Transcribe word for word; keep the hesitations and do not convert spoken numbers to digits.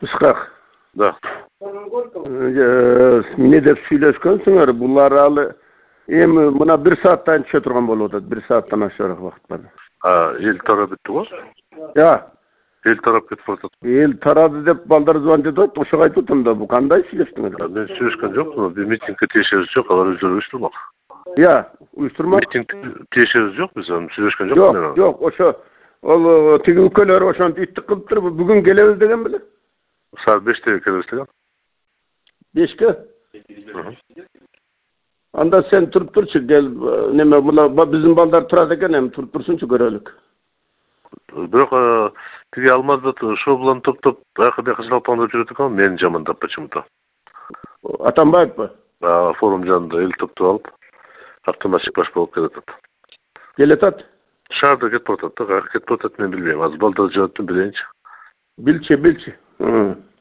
Iskak. Да. Ne dep süйлөшкөнсүңөр, булар алы эми мына bir сааттан түшө турган болуп атат, bir сааттан ашыраак убакыт бар. А, эл тарап бүттү го? Я. Эл тарап кетип атат. Эл тарады деп балдар звонить этет, ошого айтып атам да, бу кандай сүйлөштүңөр? Мен сүйлөшкөн жокмун, бир митингге тиешебиз жок, алар өздөрү уюштурмак. Я, уюштурмак. Митинг тиешебиз жок, биз аны сүйлөшкөн Жок, жокмун мен. жок, ошо ол тиги өлкөлөр ошонтип иттик кылыптыр, бүгүн келебиз деген беле? Саат беште келебиз деген. Бешке? Анда сен туруп турчу, кел, неме, мына биздин балдар турат экен, эми туруп турсунчу көрөлүк. Бирок тиги Алмазда шоо билан топтоп аяка бияка жалпаңдап жүрөт экен, мени жамандап почему-то. Атамбаевпы? Форум жанында эл топтоп алып, автоматчик баш болуп келатат. Келатат? Шаарда кетип атат да, каяка кетип атат мен билбейм. Азыр балдар жооптун билейинчи. Билчи, билчи.